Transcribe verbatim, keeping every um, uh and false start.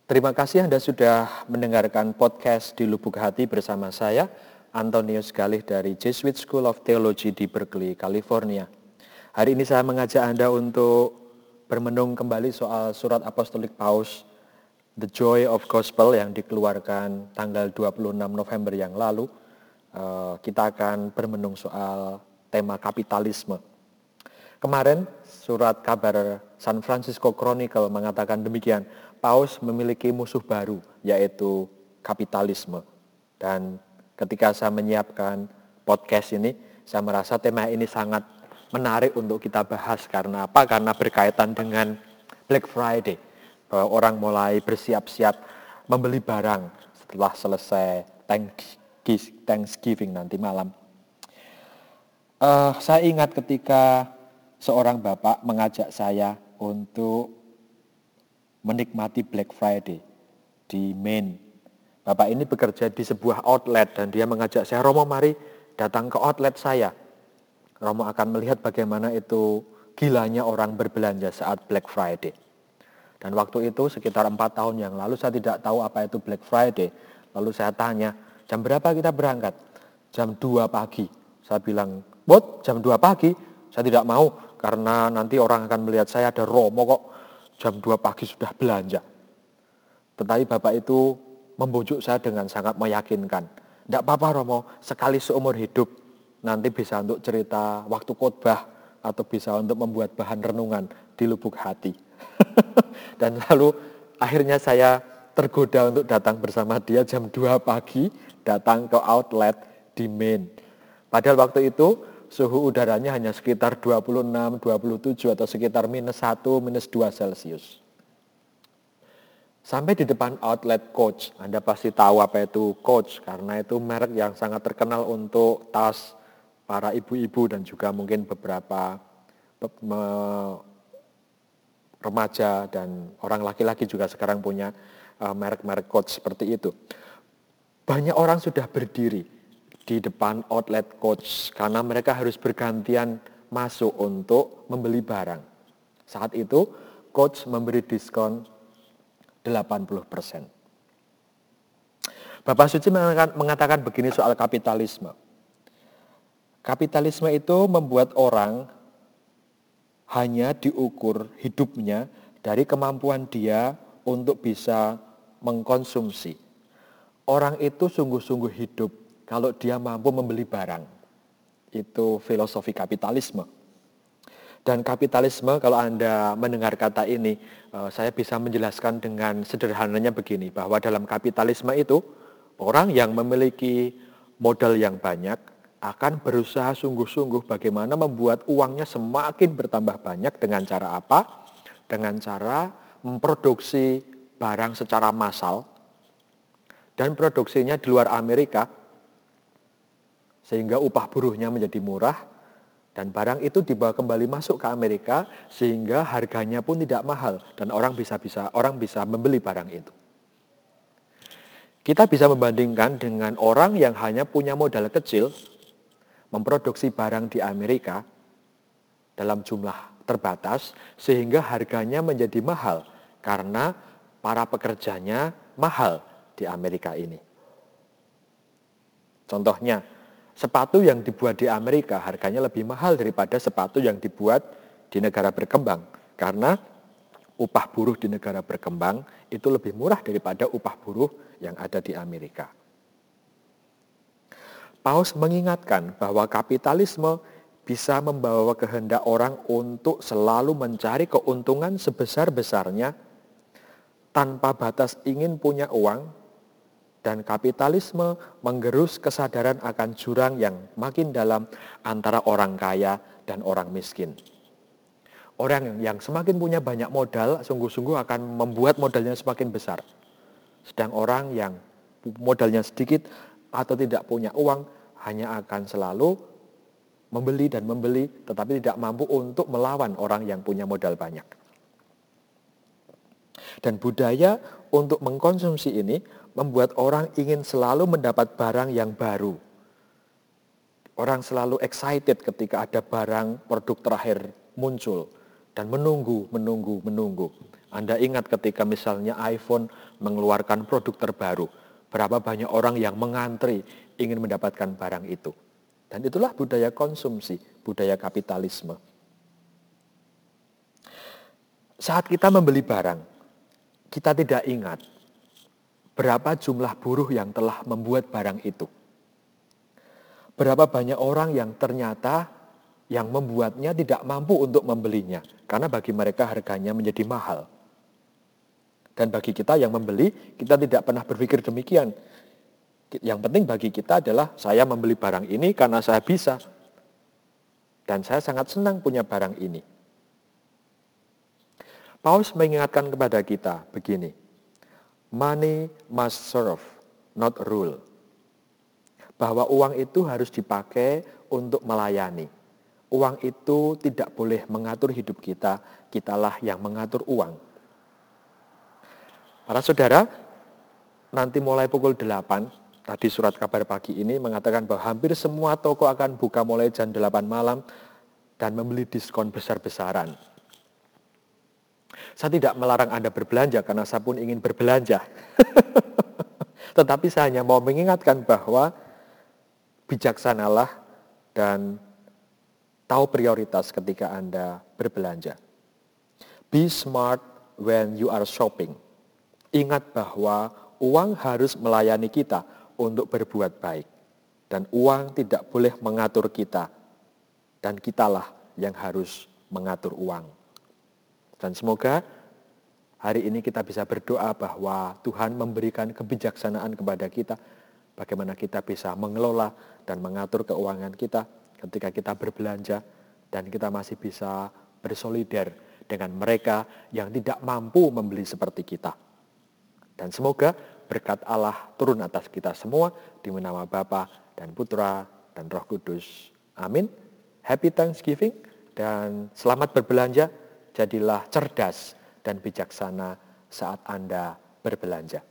Terima kasih Anda sudah mendengarkan podcast di Lubuk Hati bersama saya, Antonius Galih dari Jesuit School of Theology di Berkeley, California. Hari ini saya mengajak Anda untuk bermenung kembali soal surat apostolik Paus, The Joy of Gospel yang dikeluarkan tanggal dua puluh enam November yang lalu. Kita akan bermenung soal tema kapitalisme. Kemarin surat kabar San Francisco Chronicle mengatakan demikian, Paus memiliki musuh baru yaitu kapitalisme. Dan ketika saya menyiapkan podcast ini, saya merasa tema ini sangat menarik untuk kita bahas. Karena apa? Karena berkaitan dengan Black Friday, bahwa orang mulai bersiap-siap membeli barang setelah selesai Thanksgiving nanti malam. Uh, saya ingat ketika seorang bapak mengajak saya untuk menikmati Black Friday di Maine. Bapak ini bekerja di sebuah outlet dan dia mengajak saya, Romo mari datang ke outlet saya. Romo akan melihat bagaimana itu gilanya orang berbelanja saat Black Friday. Dan waktu itu sekitar empat tahun yang lalu saya tidak tahu apa itu Black Friday. Lalu saya tanya, jam berapa kita berangkat? Jam dua pagi. Saya bilang, "Bot, jam dua pagi?" Saya tidak mau. Karena nanti orang akan melihat saya ada Romo kok jam dua pagi sudah belanja. Tetapi Bapak itu membujuk saya dengan sangat meyakinkan. Tidak apa-apa Romo, sekali seumur hidup. Nanti bisa untuk cerita waktu khotbah atau bisa untuk membuat bahan renungan di lubuk hati. Dan lalu akhirnya saya tergoda untuk datang bersama dia jam dua pagi, datang ke outlet di Maine. Padahal waktu itu suhu udaranya hanya sekitar dua puluh enam, dua puluh tujuh atau sekitar minus satu, minus dua Celcius. Sampai di depan outlet Coach, Anda pasti tahu apa itu Coach, karena itu merek yang sangat terkenal untuk tas para ibu-ibu dan juga mungkin beberapa remaja dan orang laki-laki juga sekarang punya merek-merek Coach seperti itu. Banyak orang sudah berdiri di depan outlet Coach karena mereka harus bergantian masuk untuk membeli barang. Saat itu Coach memberi diskon delapan puluh persen. Bapak Suci mengatakan, mengatakan begini soal kapitalisme. Kapitalisme itu membuat orang hanya diukur hidupnya dari kemampuan dia untuk bisa mengkonsumsi. Orang itu sungguh-sungguh hidup kalau dia mampu membeli barang. Itu filosofi kapitalisme. Dan kapitalisme, kalau Anda mendengar kata ini, saya bisa menjelaskan dengan sederhananya begini, bahwa dalam kapitalisme itu, orang yang memiliki modal yang banyak akan berusaha sungguh-sungguh bagaimana membuat uangnya semakin bertambah banyak dengan cara apa? Dengan cara memproduksi barang secara massal, dan produksinya di luar Amerika, sehingga upah buruhnya menjadi murah, dan barang itu dibawa kembali masuk ke Amerika, sehingga harganya pun tidak mahal, dan orang bisa bisa orang bisa membeli barang itu. Kita bisa membandingkan dengan orang yang hanya punya modal kecil, memproduksi barang di Amerika dalam jumlah terbatas, sehingga harganya menjadi mahal, karena para pekerjanya mahal di Amerika ini. Contohnya, sepatu yang dibuat di Amerika harganya lebih mahal daripada sepatu yang dibuat di negara berkembang. Karena upah buruh di negara berkembang itu lebih murah daripada upah buruh yang ada di Amerika. Paus mengingatkan bahwa kapitalisme bisa membawa kehendak orang untuk selalu mencari keuntungan sebesar-besarnya tanpa batas ingin punya uang. Dan kapitalisme menggerus kesadaran akan jurang yang makin dalam antara orang kaya dan orang miskin. Orang yang semakin punya banyak modal, sungguh-sungguh akan membuat modalnya semakin besar. Sedang orang yang modalnya sedikit atau tidak punya uang, hanya akan selalu membeli dan membeli, tetapi tidak mampu untuk melawan orang yang punya modal banyak. Dan budaya untuk mengkonsumsi ini membuat orang ingin selalu mendapat barang yang baru. Orang selalu excited ketika ada barang produk terakhir muncul dan menunggu, menunggu, menunggu. Anda ingat ketika misalnya iPhone mengeluarkan produk terbaru, berapa banyak orang yang mengantri ingin mendapatkan barang itu. Dan itulah budaya konsumsi, budaya kapitalisme. Saat kita membeli barang, kita tidak ingat berapa jumlah buruh yang telah membuat barang itu. Berapa banyak orang yang ternyata yang membuatnya tidak mampu untuk membelinya, karena bagi mereka harganya menjadi mahal. Dan bagi kita yang membeli, kita tidak pernah berpikir demikian. Yang penting bagi kita adalah saya membeli barang ini karena saya bisa. Dan saya sangat senang punya barang ini. Paulus mengingatkan kepada kita begini, money must serve, not rule. Bahwa uang itu harus dipakai untuk melayani. Uang itu tidak boleh mengatur hidup kita, kitalah yang mengatur uang. Para saudara, nanti mulai pukul delapan, tadi surat kabar pagi ini mengatakan bahwa hampir semua toko akan buka mulai jam delapan malam dan membeli diskon besar-besaran. Saya tidak melarang Anda berbelanja karena saya pun ingin berbelanja. Tetapi saya hanya mau mengingatkan bahwa bijaksanalah dan tahu prioritas ketika Anda berbelanja. Be smart when you are shopping. Ingat bahwa uang harus melayani kita untuk berbuat baik. Dan uang tidak boleh mengatur kita. Dan kitalah yang harus mengatur uang. Dan semoga hari ini kita bisa berdoa bahwa Tuhan memberikan kebijaksanaan kepada kita. Bagaimana kita bisa mengelola dan mengatur keuangan kita ketika kita berbelanja. Dan kita masih bisa bersolider dengan mereka yang tidak mampu membeli seperti kita. Dan semoga berkat Allah turun atas kita semua di nama Bapa dan Putra dan Roh Kudus. Amin. Happy Thanksgiving dan selamat berbelanja. Jadilah cerdas dan bijaksana saat Anda berbelanja.